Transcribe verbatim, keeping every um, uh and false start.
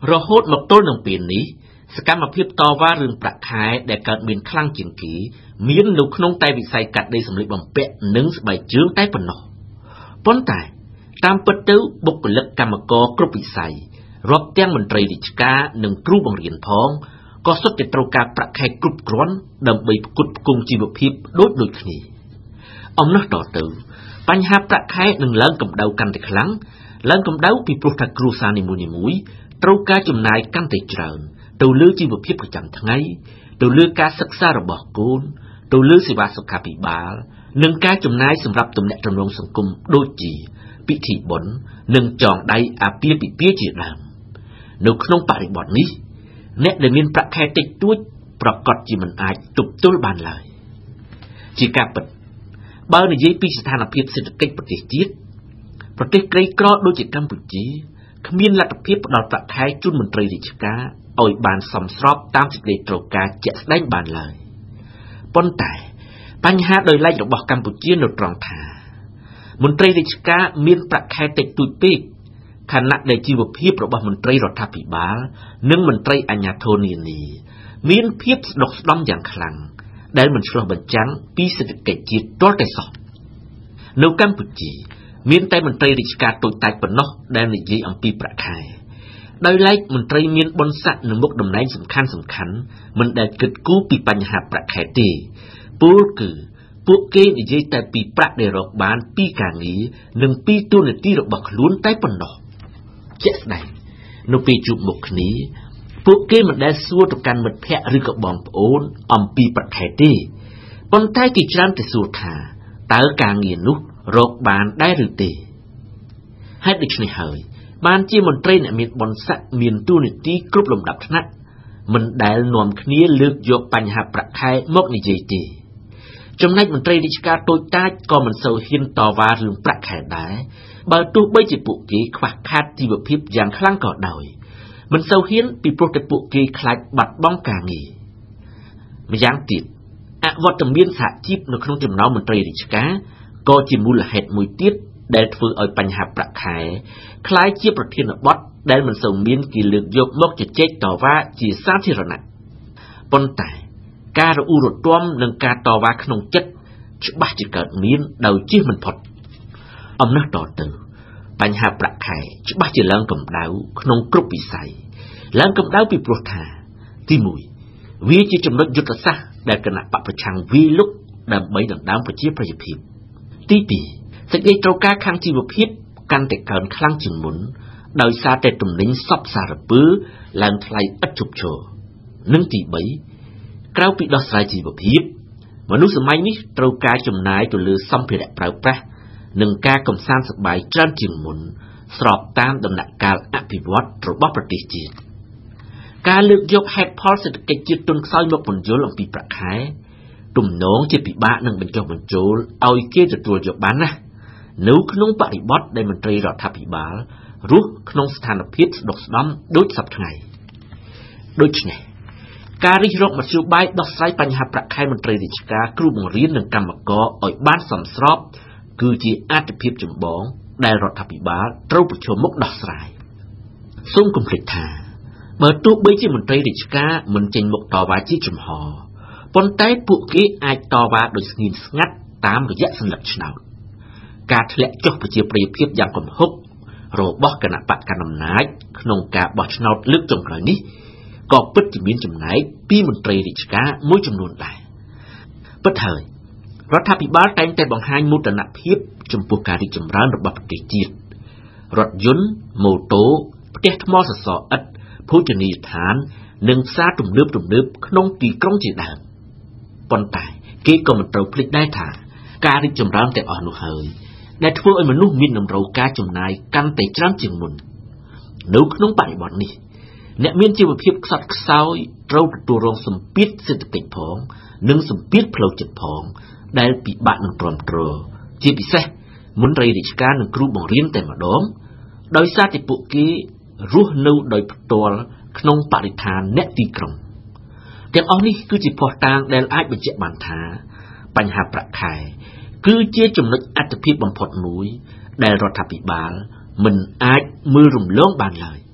រហូតមកទល់នឹងពេលនេះសកម្មភាពតវ៉ារឿងប្រាក់ខែដែលកើតមានខ្លាំងជាងគេមាននៅក្នុងតែវិស័យកាត់ដេរសម្លៀកបំពាក់និងស្បែកជើងតែប៉ុណ្ណោះប៉ុន្តែតាមពិតទៅបុគ្គលិកកម្មករគ្រប់វិស័យរាប់ទាំងមន្ត្រីរាជការនិងគ្រូបង្រៀនផងក៏សុទ្ធតែត្រូវការប្រាក់ខែគ្រប់គ្រាន់ដើម្បីផ្គត់ផ្គង់ជីវភាពដូចដូចគ្នាអំណោះតទៅបញ្ហាប្រាក់ខែនឹងឡើងកម្ដៅកាន់តែខ្លាំងឡើងកម្ដៅពីព្រោះថាគ្រួសារនីមួយៗត្រូវការចំណាយកាន់តែច្រើនទៅលើជីវភាពប្រចាំថ្ងៃទៅលើការសិក្សារបស់កូនទៅលើសេវាសុខាភិបាលនិងការចំណាយសម្រាប់ទំនាក់ទំនងសង្គមដូចជាពិធីបុណ្យនិងចងដៃអាពាហ៍ពិពាហ៍ជាដើមនៅក្នុងបរិបទនេះអ្នកដែលមានប្រាក់ខែតិចតួចប្រកាសជាមិនអាចទប់ទល់បានឡើយជាការពិតបើនិយាយពីស្ថានភាពសេដ្ឋកិច្ចប្រទេសជាតិប្រទេសក្រីក្រដូចជាកម្ពុជាគ្មានលទ្ធភាពផ្ដល់ប្រាក់ខែជូនមន្ត្រីរាជការឲ្យបានសមស្របតាមសេចក្តីត្រូវការជាក់ស្ដែងបានឡើយប៉ុន្តែបញ្ហាដោយឡែករបស់កម្ពុជានៅត្រង់ថាមន្ត្រីរាជការមានប្រាក់ខែតិចតួចពេកខណៈដែលជីវភាពរបស់មន្ត្រីរដ្ឋាភិបាលនិងមន្ត្រីអាជ្ញាធរនានាមានភាពស្ដុកស្ដំយ៉ាងខ្លាំងដែលមិនឆ្លុះបញ្ចាំងពីសេដ្ឋកិច្ចជាតិទាល់តែសោះនៅកម្ពុជាមានតែមន្ត្រីរាជការតូចតាចប៉ុណ្ណោះដែលនិយាយអំពីប្រាក់ខែដោយឡែកមន្ត្រីមានបុណ្យស័ក្តិនិងមុខតំណែងសំខាន់សំខាន់មិនដែលគិតគូរពីបញ្ហាប្រាក់ខែទេពោលគឺពួកគេនិយាយតែពីប្រាក់ដែលរកបានពីការងារនិងពីតួនាទីរបស់ខ្លួនតែប៉ុណ្ណោះជាក់ស្ដែងនៅពេលជួបមុខគ្នាពួកគេមិនដែលសួរទៅកាន់មិត្តភ័ក្តិឬក៏បងប្អូនអំពីប្រាក់ខែទេប៉ុន្តែគេច្រើនតែសួរថាតើការងារនោះរកបានដែរឬទេហេតុដូច្នេះហើយបានជាមន្ត្រីអ្នកមានបុណ្យស័ក្តិមានតួនាទីគ្រប់លំដាប់ថ្នាក់មិនដែលនាំគ្នាលើកយកបញ្ហាប្រាក់ខែមកនិយាយទេចំណែកមន្ត្រីរាជការតូចតាចក៏មិនសូវហ៊ានតវ៉ារឿងប្រាក់ខែដែរបើទោះបីជាពួកគេខ្វះខាតជីវភាពយ៉ាងខ្លាំងក៏ដោយមិនសូវហ៊ានពីព្រោះតែពួកគេខ្លាចបាត់បង់ការងារម្យ៉ាងទៀតអវត្តមានសហជីពនៅក្នុងចំណោមមន្ត្រីរាជការក៏ជាមូលហេតុមួយទៀតដែលធ្វើឲ្យបញ្ហាប្រាក់ខែคล้ายជាប្រធានបទដែលមិនសូវមានគេលើកយកមកជជែកតវ៉ាជាសាធារណៈប៉ុន្តែការរអ៊ូរទាំនិងការតវ៉ាក្នុងចិត្តច្បាស់ជាកើតមានដោយជៀសមិនផុតអំណះតទៅបញ្ហាប្រាក់ខែច្បាស់ជាឡើងកម្ដៅក្នុងគ្រប់វិស័យឡើងកម្ដៅពីព្រោះថាទីមួយវាជាចំណុចយុទ្ធសាស្ត្រដែលគណៈបកប្រឆាំងវាលុកដើម្បីដណ្ដើមប្រជាប្រិយភាពទីពីរសេចក្តីត្រូវការខាងជីវភាពកាន់តែកើនខ្លាំងជាងមុនដោយសារតែទំនិញសពសារពើឡើងថ្លៃឥតឈប់ឈរនិងទីបីក្រៅពីដោះស្រាយជីវភាពមនុស្សសម័យនេះត្រូវការចំណាយទៅលើសម្ភារៈប្រើប្រាស់និងការកំសាន្តសប្បាយច្រើនជាងមុនស្របតាមដំណាក់កាលអភិវឌ្ឍរបស់ប្រទេសជាតិការលើកយកហេតុផលសេដ្ឋកិច្ចជាតិទុនខ្សោយមកពន្យល់អំពីប្រាក់ខែទំនងជាពិបាកនឹងបញ្ចុះបញ្ចូលឲ្យគេទទួលយកបានណានៅក្នុងបរិបទដែលមន្ត្រីរដ្ឋាភិបាលរស់ក្នុងស្ថានភាពស្ដុកស្ដំដូចសពថ្ងៃដូច្នេះការរិះរកមធ្យោបាយដោះស្រាយបញ្ហាប្រាក់ខែមន្ត្រីរាជការគ្រូបង្រៀននិងកម្មករឲ្យបានសមស្របគឺជាអាទិភាពចម្បងដែលរដ្ឋាភិបាលត្រូវប្រឈមមុខដោះស្រាយសូមគំនិតថាបើទោះបីជាមន្ត្រីរាជការមិនចេញមុខតវ៉ាជាចំហប៉ុន្តែពួកគេអាចតវ៉ាដោយស្ងៀមស្ងាត់តាមរយៈសញ្ញាឆ្នោតការធ្លាក់ចុះប្រជាប្រិយភាពយ៉ាងគំហុករបស់គណៈបកកណ្ដាលអំណាចក្នុងការបោះឆ្នោតលើកចុងក្រោយនេះក៏ពិតជាមានចំណែកពីមន្ត្រីរាជការមួយចំនួនដែរពិតហើយរដ្ឋាភិបាលតែងតែបង្ហាញមោទនភាពចំពោះការរីកចម្រើនរបស់ប្រទេសជាតិរថយន្តម៉ូតូផ្ទះថ្មសសរឥដ្ឋភោជនីយដ្ឋាននិងផ្សារទំនើបទំនើបក្នុងទីក្រុងជាដើមប៉ុន្តែគេក៏មិនត្រូវភ្លេចដែរថាការរីកចម្រើនទាំងអស់នោះហើយដែលធ្វើឲ្យមនុស្សមានតម្រូវការចំណាយកាន់តែច្រើនជាងមុននៅក្នុងបរិបទនេះអ្នកមានជីវភាពខ្សត់ខ្សោយត្រូវទទួលរងសម្ពាធសេដ្ឋកិច្ចផងនិងសម្ពាធផ្លូវចិត្តផងដែលពិបាកនឹងទ្រាំទ្រជាពិសេសមន្ត្រីរាជការនិងគ្រូបង្រៀនតែម្ដងដោយសារតែពួកគេរស់នៅដោយផ្ទាល់ក្នុងបរិស្ថានអ្នកទីក្រុងទាំងអស់នេះគឺជាភស្តុតាងដែលអាចបញ្ជាក់បានថាបញ្ហាប្រាក់ខែគឺជាចំណុចអាទិភាពបំផុតមួយដែលរដ្ឋាភិបាលមិនអាចមើលរំលងបានឡើយ